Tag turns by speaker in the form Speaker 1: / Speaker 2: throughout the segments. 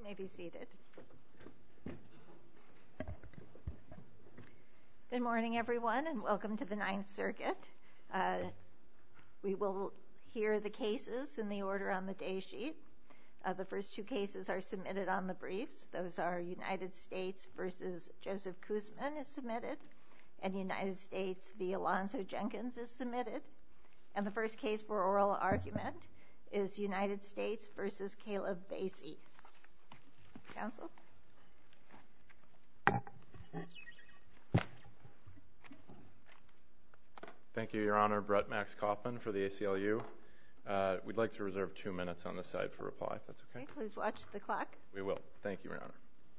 Speaker 1: may be seated. Good morning, everyone, and welcome to the Ninth Circuit. We will hear the cases in the order on the day sheet. The first two cases are submitted on the briefs. Those are United States v. Joseph Kuzmin is submitted, and United States v. Alonzo Jenkins is submitted. And the first case for oral argument is United States v. Caleb Basie. Counsel?
Speaker 2: Thank you, Your Honor. Brett Max Kaufman for the ACLU. We'd like to reserve 2 minutes on this side for reply, if that's okay.
Speaker 1: Okay, please watch the clock.
Speaker 2: We will. Thank you, Your Honor.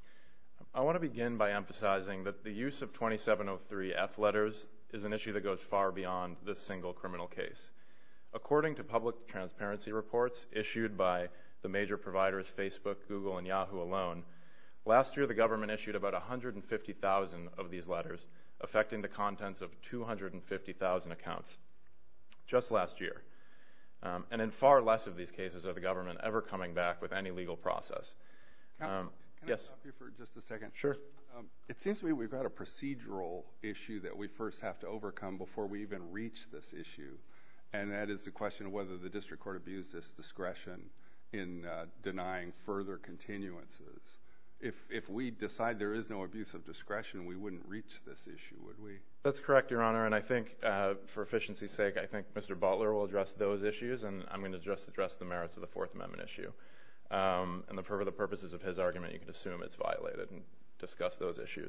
Speaker 2: I want to begin by emphasizing that the use of 2703F letters is an issue that goes far beyond this single criminal case. According to public transparency reports issued by the major providers Facebook, Google, and Yahoo alone, last year the government issued about 150,000 of these letters, affecting the contents of 250,000 accounts just last year. And in far less of these cases are the government ever coming back with any legal process.
Speaker 3: Can
Speaker 2: yes?
Speaker 3: I stop you for just a second?
Speaker 2: Sure.
Speaker 3: It seems to me we've got a procedural issue that we first have to overcome before we even reach this issue, and that is the question of whether the district court abused its discretion in denying further continuances. If we decide there is no abuse of discretion, we wouldn't reach this issue, would we? That's
Speaker 2: correct, Your Honor, and I think for efficiency's sake, I think Mr. Butler will address those issues, and I'm going to just address the merits of the Fourth Amendment issue. And for the purposes of his argument, you can assume it's violated and discuss those issues.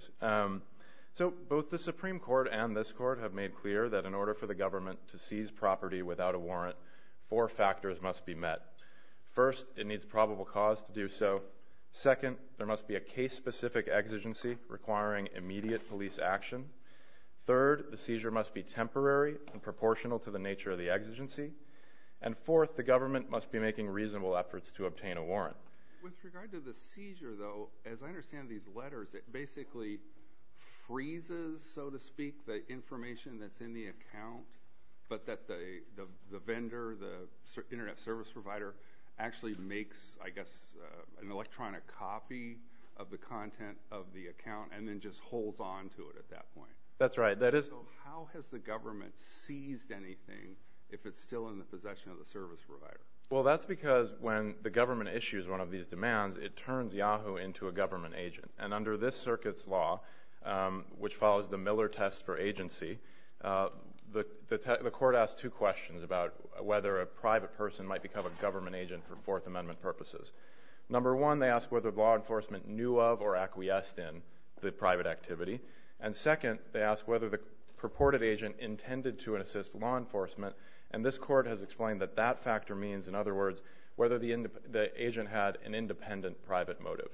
Speaker 2: So both the Supreme Court and this court have made clear that in order for the government to seize property without a warrant, 4 factors must be met. First, it needs probable cause to do so. Second, there must be a case-specific exigency requiring immediate police action. Third, the seizure must be temporary and proportional to the nature of the exigency. And fourth, the government must be making reasonable efforts to obtain a warrant.
Speaker 3: With regard to the seizure, though, as I understand these letters, it basically freezes, so to speak, the information that's in the account, but that the vendor, the internet service provider, actually makes, I guess, an electronic copy of the content of the account and then just holds on to it at that point.
Speaker 2: That's right.
Speaker 3: So how has the government seized anything if it's still in the possession of the service provider?
Speaker 2: Well, that's because when the government issues one of these demands, it turns Yahoo into a government agent. And under this circuit's law, which follows the Miller test for agency, the court asked 2 questions about whether a private person might become a government agent for Fourth Amendment purposes. Number 1, they asked whether law enforcement knew of or acquiesced in the private activity. And second, they asked whether the purported agent intended to assist law enforcement. And this court has explained that that factor means, in other words, whether the agent had an independent private motive.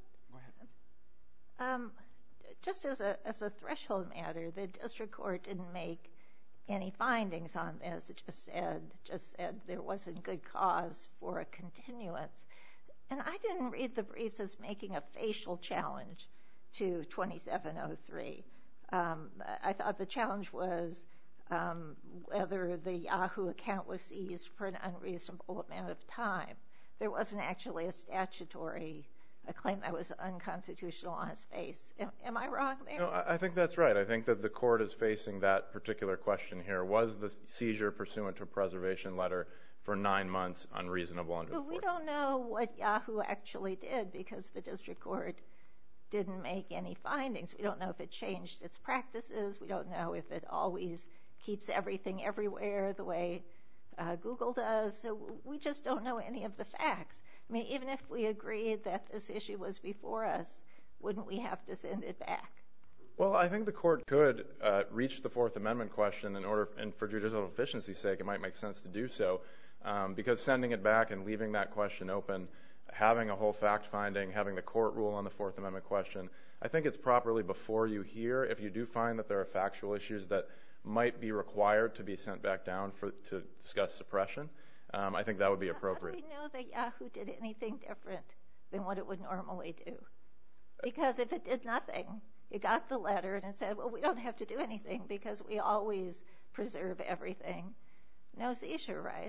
Speaker 1: Just as a threshold matter, the district court didn't make any findings on this. It just said there wasn't good cause for a continuance. And I didn't read the briefs as making a facial challenge to 2703. I thought the challenge was whether the Yahoo account was seized for an unreasonable amount of time. There wasn't actually a claim that was unconstitutional on its face. Am I wrong there?
Speaker 2: No, I think that's right. I think that the court is facing that particular question here. Was the seizure pursuant to a preservation letter for 9 months unreasonable under the Fourth?
Speaker 1: But we don't know what Yahoo actually did because the district court didn't make any findings. We don't know if it changed its practices. We don't know if it always keeps everything everywhere the way Google does. So we just don't know any of the facts. I mean, even if we agreed that this issue was before us, wouldn't we have to send it back?
Speaker 2: Well, I think the court could reach the Fourth Amendment question and for judicial efficiency's sake, it might make sense to do so, because sending it back and leaving that question open, having a whole fact-finding, having the court rule on the Fourth Amendment question, I think it's properly before you here. If you do find that there are factual issues that might be required to be sent back down to discuss suppression, I think that would be appropriate.
Speaker 1: How do we know that Yahoo did anything different than what it would normally do? Because if it did nothing, it got the letter and it said, well, we don't have to do anything because we always preserve everything. No seizure, right?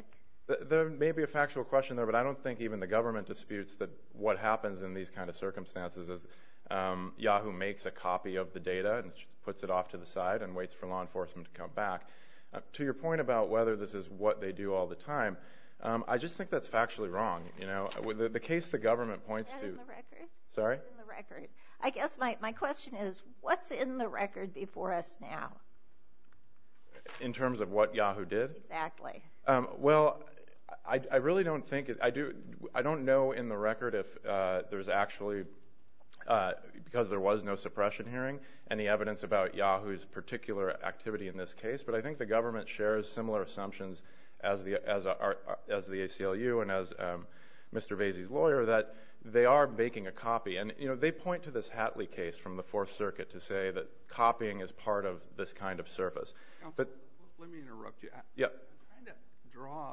Speaker 2: There may be a factual question there, but I don't think even the government disputes that what happens in these kind of circumstances is Yahoo makes a copy of the data and puts it off to the side and waits for law enforcement to come back. To your point about whether this is what they do all the time, I just think that's factually wrong. The case the government points to...
Speaker 1: Is that in the record?
Speaker 2: Sorry?
Speaker 1: In the record. I guess my question is, what's in the record before us now?
Speaker 2: In terms of what Yahoo did?
Speaker 1: Exactly.
Speaker 2: Well, I really don't think I don't know in the record if there's actually, because there was no suppression hearing, any evidence about Yahoo's particular activity in this case. But I think the government shares similar assumptions as the ACLU and as Mr. Vasey's lawyer, that they are making a copy. And they point to this Hatley case from the Fourth Circuit to say that copying is part of this kind of service.
Speaker 3: But let me interrupt you.
Speaker 2: Yep.
Speaker 3: I'm trying to draw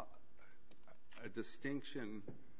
Speaker 3: a distinction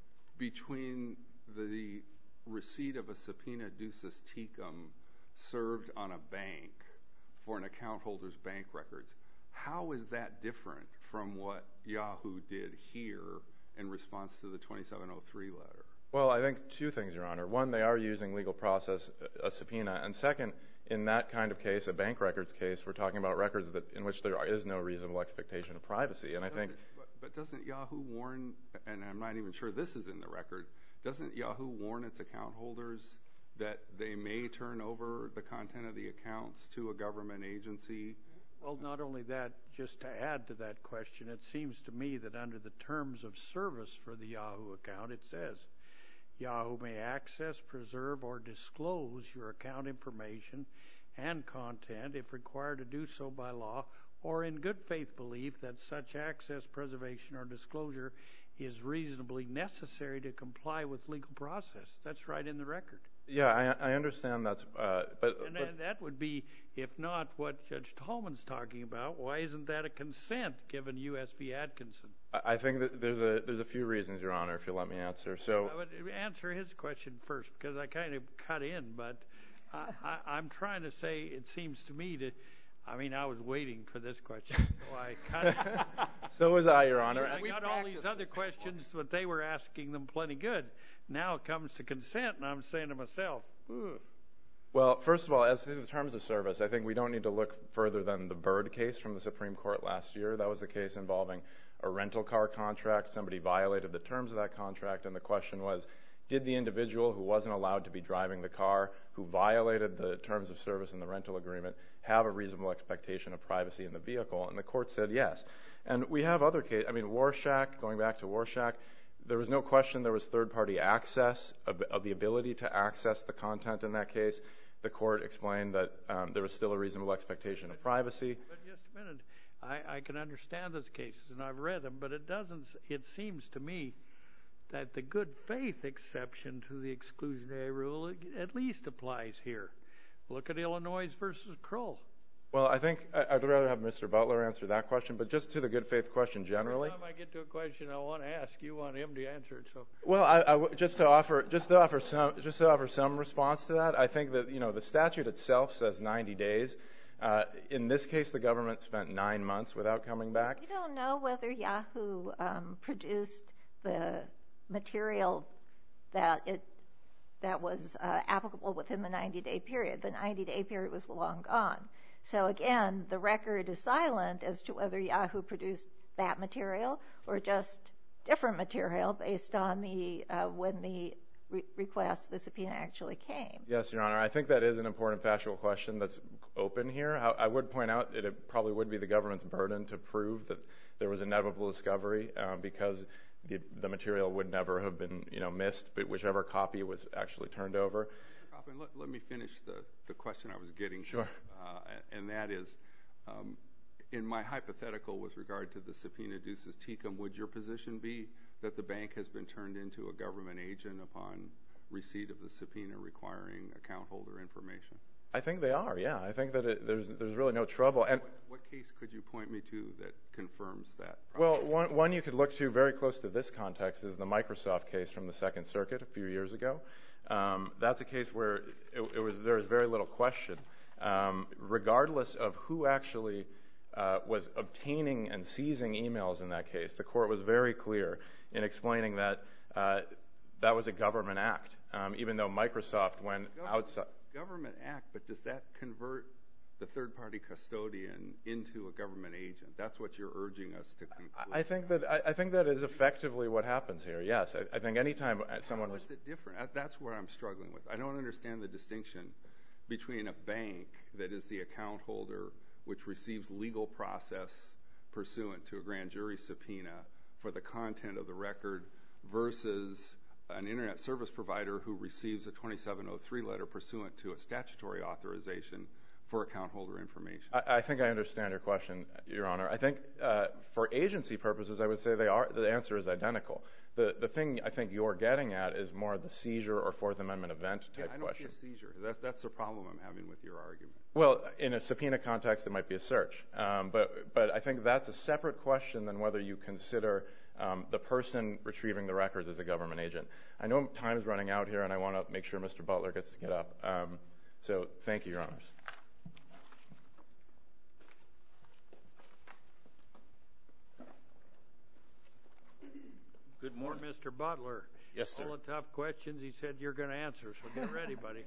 Speaker 3: between the receipt of a subpoena ducis tecum served on a bank for an account holder's bank records. How is that different from what Yahoo did here in response to the 2703 letter?
Speaker 2: Well, I think two things, Your Honor. One, they are using legal process, a subpoena. And second, in that kind of case, a bank records case, we're talking about records in which there is no reasonable expectation of privacy. And I think...
Speaker 3: But doesn't Yahoo warn, and I'm not even sure this is in the record, doesn't Yahoo warn its account holders that they may turn over the content of the accounts to a government agency?
Speaker 4: Well, not only that, just to add to that question, it seems to me that under the terms of service for the Yahoo account, it says, Yahoo may access, preserve, or disclose your account information and content if required to do so by law or in good faith belief that such access, preservation, or disclosure is reasonably necessary to comply with legal process. That's right in the record.
Speaker 2: Yeah, I understand that's...
Speaker 4: And that would be, if not what Judge Tallman's talking about, why isn't that a consent given U.S. v. Atkinson?
Speaker 2: I think that there's a few reasons, Your Honor, if you'll let me answer. So
Speaker 4: I would answer his question first because I kind of cut in, but I'm trying to say it seems to me to... I mean, I was waiting for this question, so I cut it.
Speaker 2: So was I, Your Honor.
Speaker 4: I got all these other questions, but they were asking them plenty good. Now it comes to consent, and I'm saying to myself, ugh.
Speaker 2: Well, first of all, as to the terms of service, I think we don't need to look further than the Byrd case from the Supreme Court last year. That was a case involving a rental car contract. Somebody violated the terms of that contract, and the question was, did the individual who wasn't allowed to be driving the car, who violated the terms of service in the rental agreement, have a reasonable expectation of privacy in the vehicle? And the court said yes. And we have other cases. I mean, Warshak, going back to Warshak, there was no question there was third-party access of the ability to access the content in that case. The court explained that there was still a reasonable expectation of privacy.
Speaker 4: But just a minute. I can understand those cases, and I've read them, but it seems to me that the good faith exception to the exclusionary rule at least applies here. Look at Illinois versus Kroll.
Speaker 2: Well, I think I'd rather have Mr. Butler answer that question, but just to the good faith question generally.
Speaker 4: Every time I get to a question I want to ask, you want him to answer it. So.
Speaker 2: Well, just to offer some response to that, I think that the statute itself says 90 days. In this case, the government spent 9 months without coming back.
Speaker 1: We don't know whether Yahoo produced the material that was applicable within the 90-day period. The 90-day period was long gone. So again, the record is silent as to whether Yahoo produced that material or just different material based on when the request, the subpoena, actually came.
Speaker 2: Yes, Your Honor. I think that is an important factual question that's open here. I would point out that it probably would be the government's burden to prove that there was inevitable discovery because the material would never have been missed, but whichever copy was actually turned over.
Speaker 3: Let me finish the question I was getting.
Speaker 2: Sure.
Speaker 3: And that is, in my hypothetical with regard to the subpoena ducis tecum, would your position be that the bank has been turned into a government agent upon receipt of the subpoena requiring account holder information?
Speaker 2: I think they are, yeah. I think that there's really no trouble. And
Speaker 3: what case could you point me to that confirms that?
Speaker 2: Well, one you could look to very close to this context is the Microsoft case from the Second Circuit a few years ago. That's a case where there was very little question. Regardless of who actually was obtaining and seizing emails in that case. The court was very clear in explaining that that was a government act, even though Microsoft went outside.
Speaker 3: Government act, but does that convert the third-party custodian into a government agent? That's what you're urging us to conclude.
Speaker 2: I think that is effectively what happens here. Yes, I think anytime someone was.
Speaker 3: How is it different? That's where I'm struggling with. I don't understand the distinction between a bank that is the account holder, which receives legal process pursuant to a grand jury subpoena for the content of the record, versus an internet service provider who receives a 2703 letter pursuant to a statutory authorization for account holder information.
Speaker 2: I think I understand your question, Your Honor. I think for agency purposes, I would say the answer is identical. The thing I think you're getting at is more the seizure or Fourth Amendment event type question.
Speaker 3: I don't see a seizure. That's the problem I'm having with your argument.
Speaker 2: Well, in a subpoena context, it might be a search. But I think that's a separate question than whether you consider the person retrieving the records as a government agent. I know time's running out here, and I want to make sure Mr. Butler gets to get up. So thank you, Your Honors.
Speaker 4: Good morning, Mr. Butler.
Speaker 5: Yes, sir.
Speaker 4: All the tough questions he said you're going to answer, so get ready, buddy.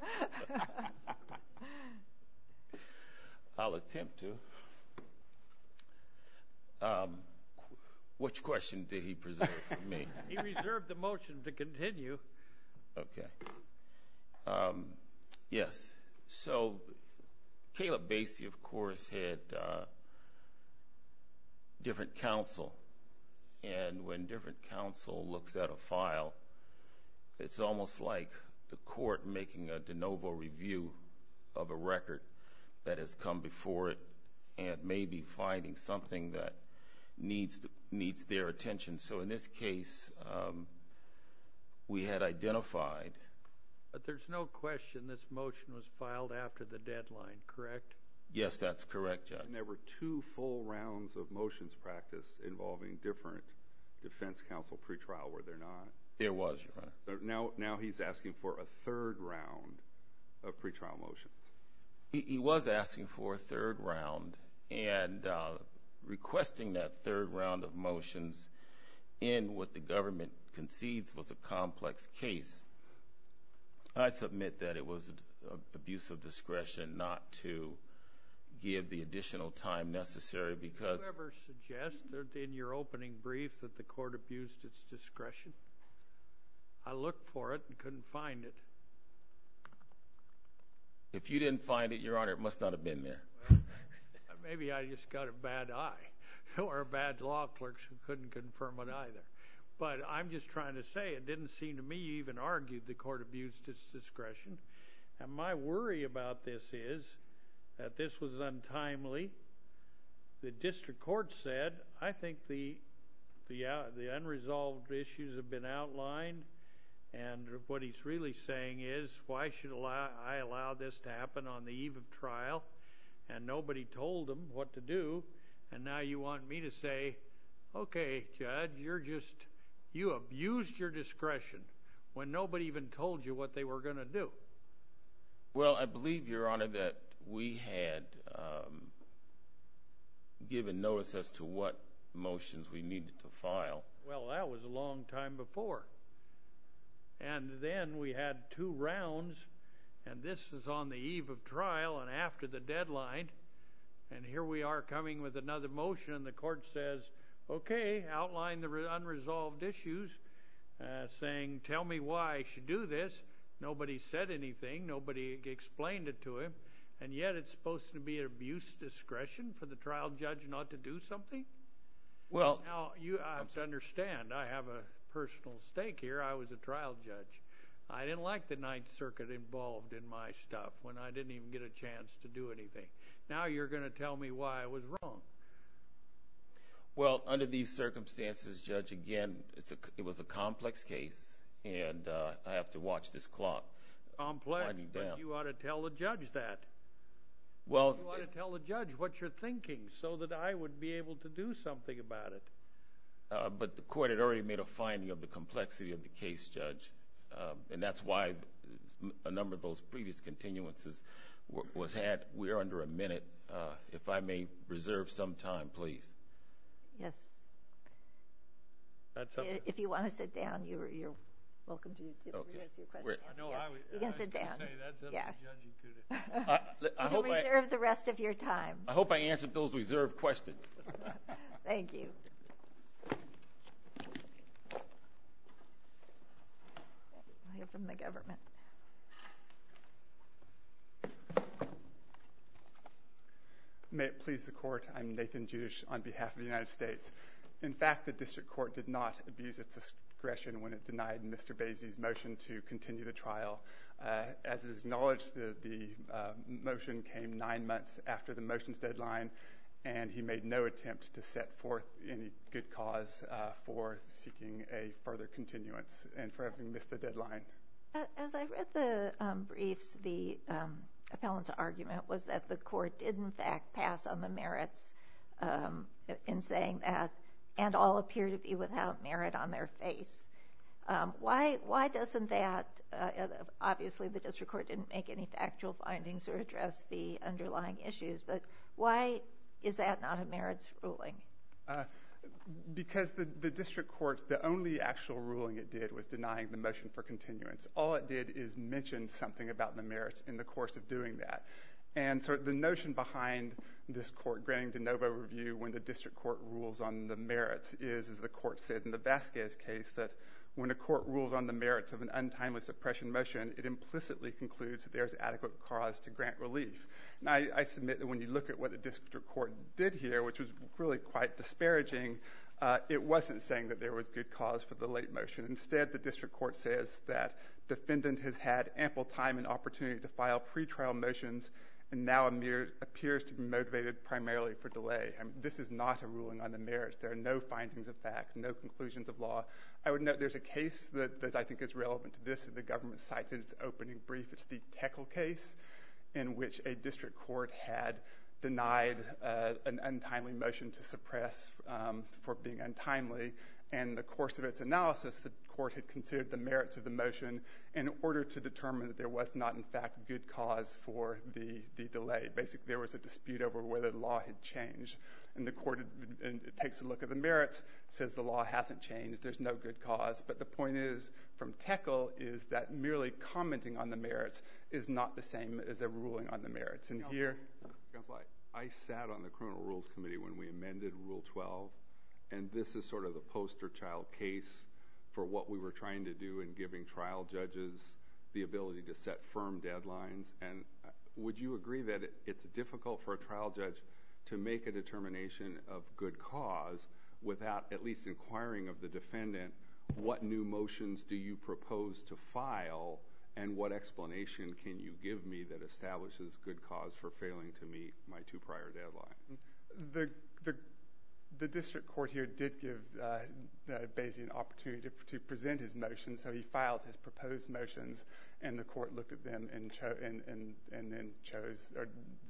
Speaker 5: I'll attempt to. Which question did he preserve for me?
Speaker 4: He reserved the motion to continue.
Speaker 5: Okay. Yes. So Caleb Basie, of course, had different counsel. And when different counsel looks at a file, it's almost like the court making a de novo review of a record that has come before it and maybe finding something that needs their attention. So in this case, we had identified.
Speaker 4: But there's no question this motion was filed after the deadline, correct?
Speaker 5: Yes, that's correct, Judge.
Speaker 3: And there were 2 full rounds of motions practice involving different defense counsel pretrial, were there not?
Speaker 5: There was, Your Honor.
Speaker 3: So now he's asking for a 3rd round of pretrial motions.
Speaker 5: He was asking for a 3rd round and requesting that 3rd round of motions in what the government concedes was a complex case. I submit that it was an abuse of discretion not to give the additional time necessary because...
Speaker 4: Did you ever suggest in your opening brief that the court abused its discretion? I looked for it and couldn't find it.
Speaker 5: If you didn't find it, Your Honor, it must not have been there.
Speaker 4: Well, maybe I just got a bad eye or bad law clerks who couldn't confirm it either. But I'm just trying to say it didn't seem to me you even argued the court abused its discretion. And my worry about this is that this was untimely. The district court said, I think the unresolved issues have been outlined, and what he's really saying is, why should I allow this to happen on the eve of trial? And nobody told him what to do, and now you want me to say, okay, Judge, you abused your discretion when nobody even told you what they were going to do.
Speaker 5: Well, I believe, Your Honor, that we had given notice as to what motions we needed to file.
Speaker 4: Well, that was a long time before. And then we had 2 rounds, and this is on the eve of trial and after the deadline. And here we are coming with another motion, and the court says, okay, outline the unresolved issues, saying, tell me why I should do this. Nobody said anything. Nobody explained it to him. And yet it's supposed to be an abuse of discretion for the trial judge not to do something?
Speaker 5: Well,
Speaker 4: now, you have to understand, I have a personal stake here. I was a trial judge. I didn't like the Ninth Circuit involved in my stuff when I didn't even get a chance to do anything. Now you're going to tell me why I was wrong.
Speaker 5: Well, under these circumstances, Judge, again, it was a complex case, and I have to watch this clock.
Speaker 4: Complex, but you ought to tell the judge that.
Speaker 5: Well,
Speaker 4: you ought to tell the judge what you're thinking so that I would be able to do something about it.
Speaker 5: But the court had already made a finding of the complexity of the case, Judge, and that's why a number of those previous continuances was had. We're under a minute. If I may reserve some time, please.
Speaker 1: Yes.
Speaker 4: That's up.
Speaker 1: If you want to sit down, you're welcome to raise your question. You can sit down.
Speaker 4: That's up
Speaker 1: Yeah.
Speaker 4: to the judge. He could.
Speaker 5: I
Speaker 1: You
Speaker 5: hope
Speaker 1: can reserve the rest of your time.
Speaker 5: I hope I answered those reserved questions.
Speaker 1: Thank you. We'll hear from the government.
Speaker 6: May it please the court, I'm Nathan Judish on behalf of the United States. In fact, the district court did not abuse its discretion when it denied Mr. Bassey's motion to continue the trial. As is acknowledged, the motion came 9 months after the motion's deadline, and he made no attempt to set forth any good cause for seeking a further continuance and for having missed the deadline.
Speaker 1: As I read the briefs, the appellant's argument was that the court did in fact pass on the merits in saying that, and all appear to be without merit on their face. Why doesn't that, obviously the district court didn't make any factual findings or address the underlying issues, but why is that not a merits ruling?
Speaker 6: Because the district court, the only actual ruling it did was denying the motion for continuance. All it did is mention something about the merits in the course of doing that. And so the notion behind this court granting de novo review when the district court rules on the merits is, as the court said in the Vasquez case, that when a court rules on the merits of an untimely suppression motion, it implicitly concludes that there's adequate cause to grant relief. And I submit that when you look at what the district court did here, which was really quite disparaging, it wasn't saying that there was good cause for the late motion. Instead, the district court says that defendant has had ample time and opportunity to file pretrial motions and now appears to be motivated primarily for delay. I mean, this is not a ruling on the merits. There are no findings of fact, no conclusions of law. I would note there's a case that I think is relevant to this, that the government cites in its opening brief. It's the Teckle case, in which a district court had denied an untimely motion to suppress for being untimely. And in the course of its analysis, the court had considered the merits of the motion in order to determine that there was not, in fact, good cause for the delay. Basically, there was a dispute over whether the law had changed. And the court takes a look at the merits, says the law hasn't changed, there's no good cause. But the point is, from Teckle, is that merely commenting on the merits is not the same as a ruling on the merits. And here...
Speaker 3: Counsel, I sat on the Criminal Rules Committee when we amended Rule 12, and this is sort of the poster child case for what we were trying to do in giving trial judges the ability to set firm deadlines. And would you agree that it's difficult for a trial judge to make a determination of good cause without at least inquiring of the defendant, what new motions do you propose to file, and what explanation can you give me that establishes good cause for failing to meet my two prior deadlines?
Speaker 6: The district court here did give Bassey an opportunity to present his motions, so he filed his proposed motions, and the court looked at them and then chose, or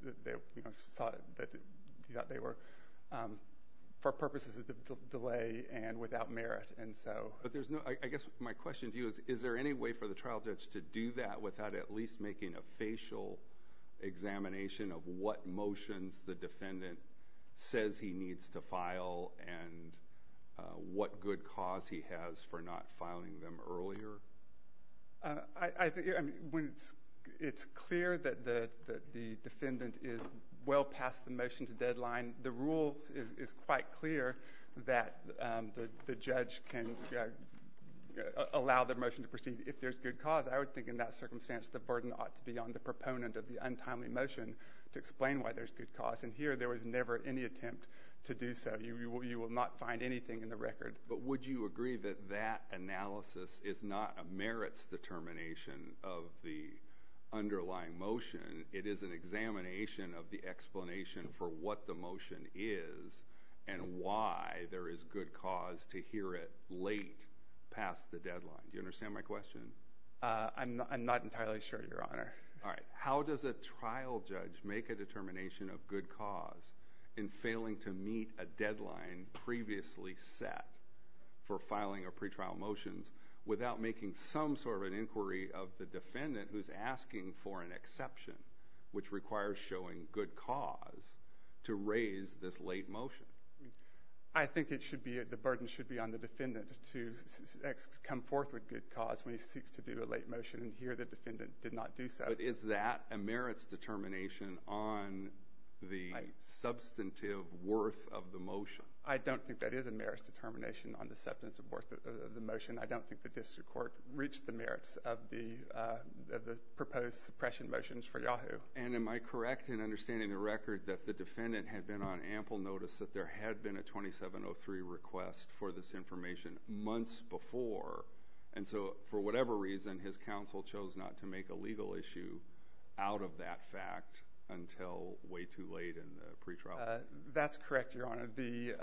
Speaker 6: saw that he thought they were for purposes of delay and without merit, and so... But
Speaker 3: there's no... I guess my question to you is there any way for the trial judge to do that without at least making a facial examination of what motions the defendant says he needs to file and what good cause he has for not filing them earlier?
Speaker 6: I think when it's clear that the defendant is well past the motion's deadline, the rule is quite clear that the judge can allow the motion to proceed if there's good cause. I would think in that circumstance the burden ought to be on the proponent of the untimely motion to explain why there's good cause. And here there was never any attempt to do so. You will not find anything in the record.
Speaker 3: But would you agree that that analysis is not a merits determination of the underlying motion? It is an examination of the explanation for what the motion is and why there is good cause to hear it late past the deadline. Do you understand my question?
Speaker 6: I'm not entirely sure, Your Honor.
Speaker 3: All right. How does a trial judge make a determination of good cause in failing to meet a deadline previously set for filing a pretrial motions without making some sort of an inquiry of the defendant who's asking for an exception which requires showing good cause to raise this late motion.
Speaker 6: I think it should be, the burden should be on the defendant to come forth with good cause when he seeks to do a late motion, and here the defendant did not do so.
Speaker 3: But is that a merits determination on the substantive worth of the motion?
Speaker 6: I don't think that is a merits determination on the substantive worth of the motion. I don't think the district court reached the merits of the proposed suppression motions for Yahoo.
Speaker 3: And am I correct in understanding the record that the defendant had been on ample notice that there had been a 2703 request for this information months before, and so for whatever reason his counsel chose not to make a legal issue out of that fact until way too late in the pretrial?
Speaker 6: That's correct, Your Honor.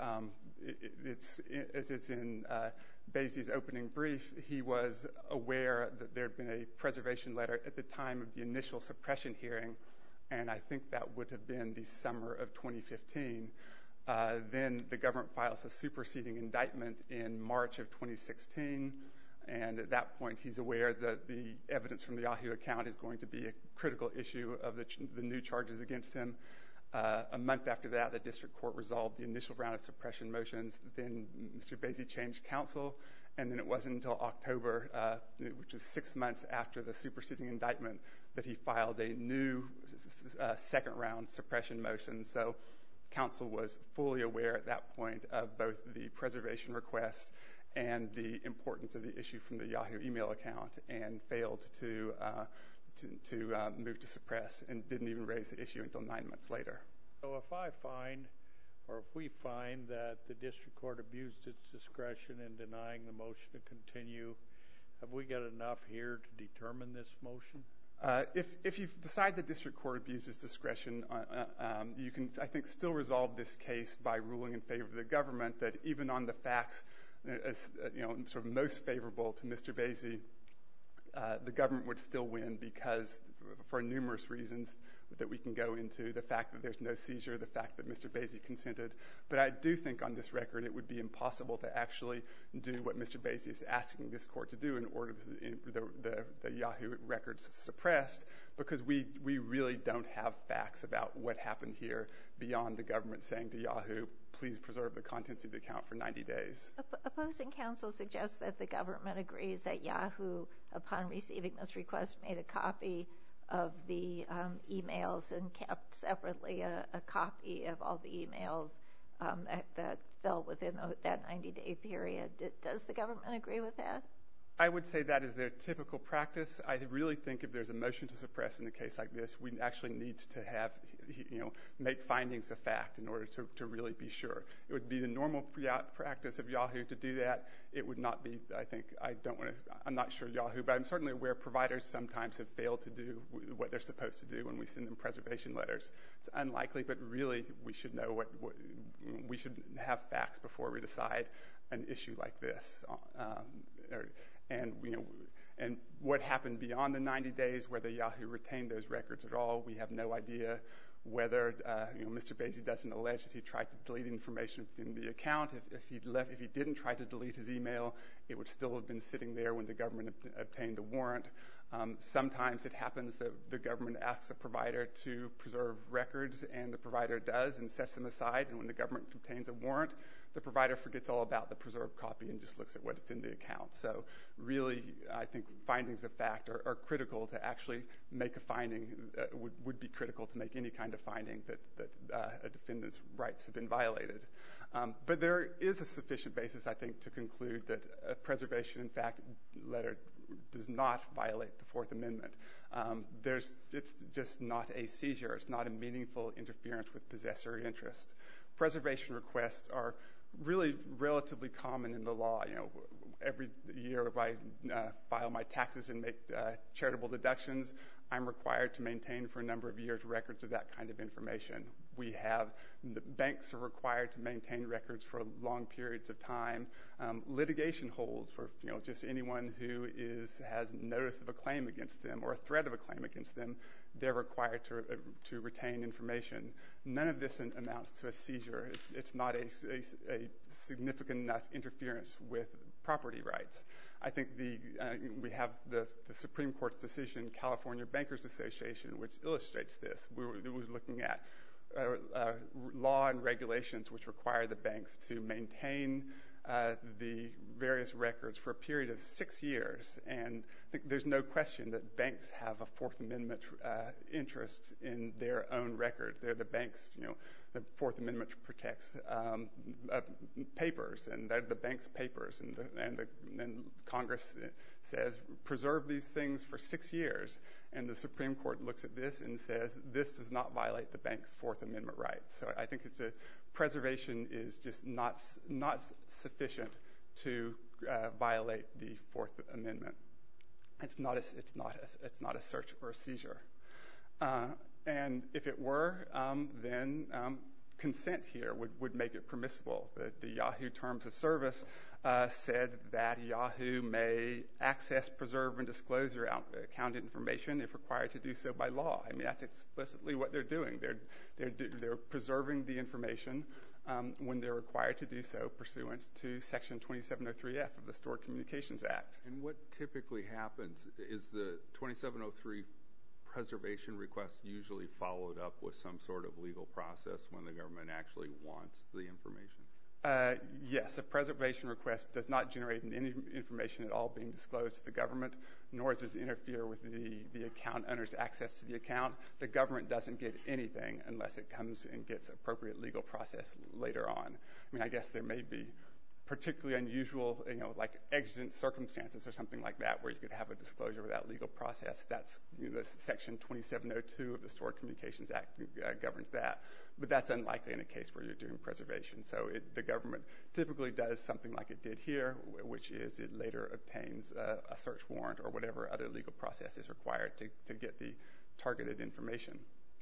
Speaker 6: It's in Bassey's opening brief. He was aware that there had been a preservation letter at the time of the initial suppression hearing, and I think that would have been the summer of 2015. Then the government files a superseding indictment in March of 2016, and at that point he's aware that the evidence from the Yahoo account is going to be a critical issue of the new charges against him. A month after that, the district court resolved the initial round of suppression motions. Then Mr. Bassey changed counsel, and then it wasn't until October, which is 6 months after the superseding indictment, that he filed a new second round suppression motion. So counsel was fully aware at that point of both the preservation request and the importance of the issue from the Yahoo email account, and failed to move to suppress, and didn't even raise the issue until 9 months later.
Speaker 4: So if we find that the district court abused its discretion in denying the motion to continue, have we got enough here to determine this motion?
Speaker 6: If you decide the district court abuses discretion, you can, I think, still resolve this case by ruling in favor of the government that even on the facts, sort of most favorable to Mr. Bassey, the government would still win because, for numerous reasons that we can go into, the fact that there's no seizure, the fact that Mr. Bassey consented. But I do think on this record it would be impossible to actually do what Mr. Bassey is asking this court to do in order to the Yahoo records suppressed, because we really don't have facts about what happened here beyond the government saying to Yahoo, please preserve the contents of the account for 90 days.
Speaker 1: Opposing counsel suggests that the government agrees that Yahoo, upon receiving this request, made a copy of the emails and kept separately a copy of all the emails that fell within that 90-day period. Does the government agree with that?
Speaker 6: I would say that is their typical practice. I really think if there's a motion to suppress in a case like this, we actually need to have, make findings of fact in order to really be sure. It would be the normal practice of Yahoo to do that. It would not be, I think, I'm not sure Yahoo, but I'm certainly aware providers sometimes have failed to do what they're supposed to do when we send them preservation letters. It's unlikely, but really we should know we should have facts before we decide an issue like this. And what happened beyond the 90 days, whether Yahoo retained those records at all, we have no idea. Whether Mr. Bassey doesn't allege that he tried to delete information from the account. If he didn't try to delete his email, it would still have been sitting there when the government obtained the warrant. Sometimes it happens that the government asks a provider to preserve records, and the provider does and sets them aside, and when the government obtains a warrant, the provider forgets all about the preserved copy and just looks at what's in the account. So really, I think findings of fact are critical to actually make a finding, would be critical to make any kind of finding that a defendant's rights have been violated. But there is a sufficient basis, I think, to conclude that a preservation in fact letter does not violate the Fourth Amendment. It's just not a seizure. It's not a meaningful interference with possessory interest. Preservation requests are really relatively common in the law. Every year if I file my taxes and make charitable deductions, I'm required to maintain for a number of years records of that kind of information. The banks are required to maintain records for long periods of time. Litigation holds for just anyone who has notice of a claim against them or a threat of a claim against them, they're required to retain information. None of this amounts to a seizure. It's not a significant enough interference with property rights. I think we have the Supreme Court's decision, California Bankers Association, which illustrates this. We were looking at law and regulations which require the banks to maintain the various records for a period of 6 years. And I think there's no question that banks have a Fourth Amendment interest in their own record. They're the banks, the Fourth Amendment protects papers, and they're the bank's papers. And Congress says, preserve these things for 6 years. And the Supreme Court looks at this and says, this does not violate the bank's Fourth Amendment rights. So I think preservation is just not sufficient to violate the Fourth Amendment. It's not a search or a seizure. And if it were, then consent here would make it permissible. The Yahoo Terms of Service said that Yahoo may access, preserve, and disclose their account information if required to do so by law. I mean, that's explicitly what they're doing. They're preserving the information when they're required to do so pursuant to Section 2703F of the Stored Communications Act.
Speaker 3: And what typically happens is the 2703 preservation request usually followed up with some sort of legal process when the government actually wants the information?
Speaker 6: Yes, a preservation request does not generate any information at all being disclosed to the government, nor does it interfere with the account owner's access to the account. The government doesn't get anything unless it comes and gets appropriate legal process later on. I mean, I guess there may be particularly unusual, like exigent circumstances or something like that, where you could have a disclosure without legal process. That's the Section 2702 of the Stored Communications Act governs that. But that's unlikely in a case where you're doing preservation. So the government typically does something like it did here, which is it later obtains a search warrant or whatever other legal process is required to get the targeted information.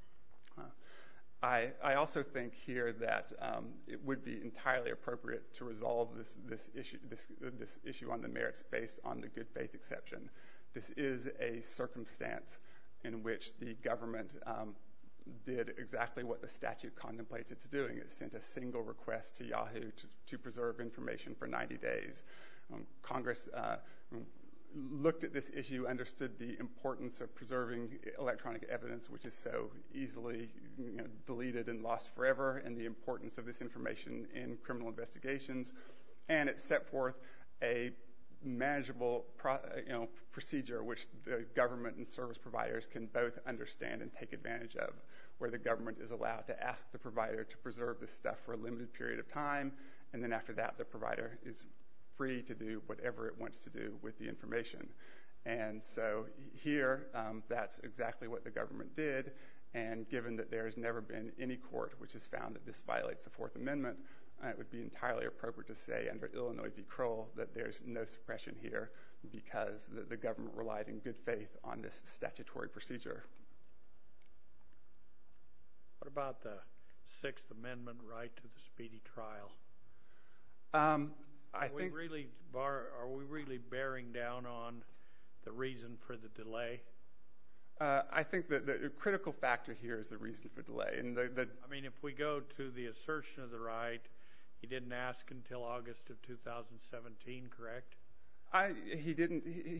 Speaker 6: I also think here that it would be entirely appropriate to resolve this issue on the merits based on the good faith exception. This is a circumstance in which the government did exactly what the statute contemplates it's doing. It sent a single request to Yahoo to preserve information for 90 days. Congress looked at this issue, understood the importance of preserving electronic evidence, which is so easily deleted and lost forever, and the importance of this information in criminal investigations, and it set forth a manageable procedure which the government and service providers can both understand and take advantage of, where the government is allowed to ask the provider to preserve this stuff for a limited period of time, and then after that the provider is free to do whatever it wants to do with the information. And so here, that's exactly what the government did, and given that there has never been any court which has found that this violates the Fourth Amendment, it would be entirely appropriate to say under Illinois v. Kroll that there's no suppression here because the government relied in good faith on this statutory procedure.
Speaker 4: What about the Sixth Amendment right to the speedy trial? Are we really bearing down on the reason for the delay?
Speaker 6: I think that the critical factor here is the reason for delay. And
Speaker 4: I mean, if we go to the assertion of the right, he didn't ask until August of 2017, correct?
Speaker 6: He didn't.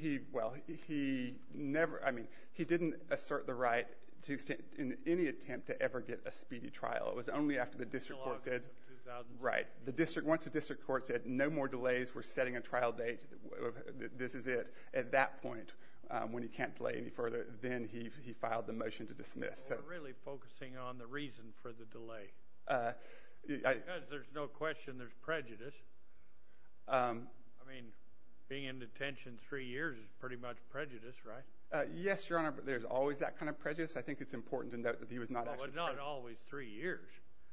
Speaker 6: He didn't assert the right to extent in any attempt to ever get a speedy trial. It was only after the district court said, right. Once the district court said no more delays, we're setting a trial date. This is it. At that point, when he can't delay any further, then he filed the motion to dismiss.
Speaker 4: So we're really focusing on the reason for the delay. Because there's no question there's prejudice. I mean, being in detention 3 years is pretty much prejudice, right?
Speaker 6: Yes, Your Honor, but there's always that kind of prejudice. I think it's important to note that he was not actually.
Speaker 4: But not always 3 years.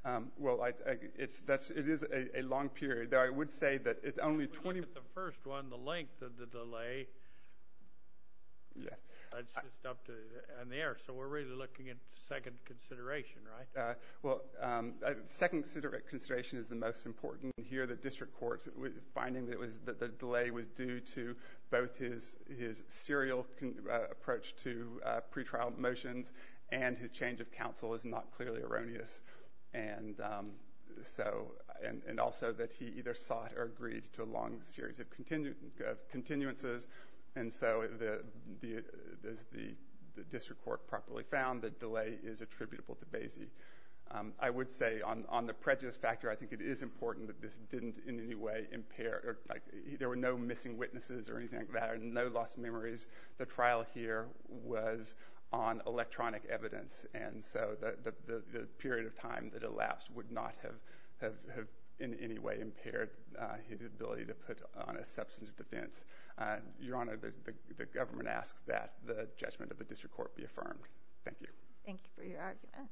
Speaker 6: It is a long period. Though I would say that it's only 20.
Speaker 4: Look at the first one, the length of the delay.
Speaker 6: Yes.
Speaker 4: That's just up to and there. So we're really looking at second consideration, right?
Speaker 6: Second consideration is the most important here. The district court finding that the delay was due to both his serial approach to pretrial motions and his change of counsel is not clearly erroneous. And And also that he either sought or agreed to a long series of continuances, and so the district court properly found that delay is attributable to Basie. I would say on the prejudice factor, I think it is important that this didn't in any way impair, or there were no missing witnesses or anything like that, or no lost memories. The trial here was on electronic evidence, and so the period of time that elapsed would not have in any way impaired his ability to put on a substantive defense. Your Honor, the government asks that the judgment of the district court be affirmed. Thank you.
Speaker 1: Thank you for your argument.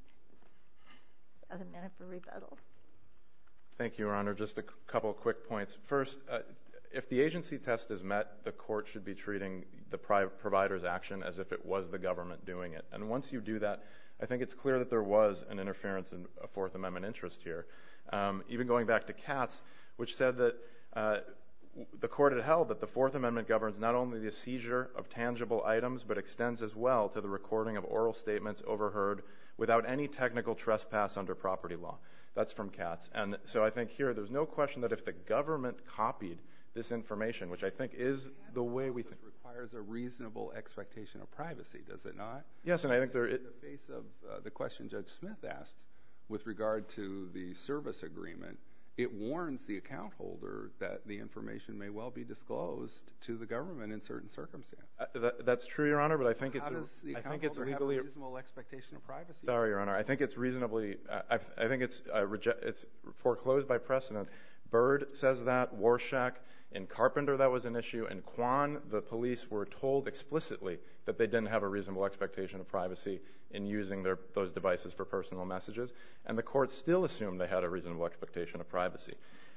Speaker 1: A minute for rebuttal.
Speaker 2: Thank you, Your Honor. Just a couple of quick points. First, if the agency test is met, the court should be treating the provider's action as if it was the government doing it. And once you do that, I think it's clear that there was an interference in a Fourth Amendment interest here. Even going back to Katz, which said that the court had held that the Fourth Amendment governs not only the seizure of tangible items, but extends as well to the recording of oral statements overheard without any technical trespass under property law. That's from Katz. And so I think here there's no question that if the government copied this information, which I think is the way we think.
Speaker 3: It requires a reasonable expectation of privacy, does it not?
Speaker 2: Yes, and I think there
Speaker 3: In the face of the question Judge Smith asked with regard to the service agreement, it warns the account holder that the information may well be disclosed to the government in certain circumstances.
Speaker 2: That's true, Your Honor, but I think
Speaker 3: How does the account holder have a reasonable expectation of privacy?
Speaker 2: Sorry, Your Honor. I think it's reasonably. I think it's foreclosed by precedent. Byrd says that. Warshak. In Carpenter, that was an issue. In Kwan, the police were told explicitly that they didn't have a reasonable expectation of privacy in using those devices for personal messages, and the court still assumed they had a reasonable expectation of privacy.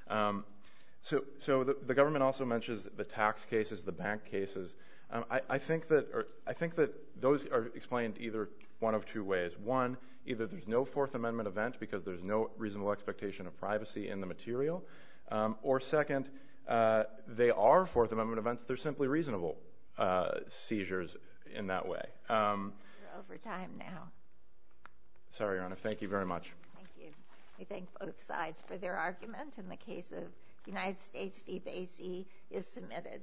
Speaker 2: So the government also mentions the tax cases, the bank cases. I think that those are explained either one of two ways. One, either there's no Fourth Amendment event because there's no reasonable expectation of privacy in the material, or second, they are Fourth Amendment events. They're simply reasonable seizures in that way.
Speaker 1: You're over time now.
Speaker 2: Sorry, Your Honor. Thank you very much.
Speaker 1: Thank you. We thank both sides for their argument, and the case of United States v. Basie is submitted.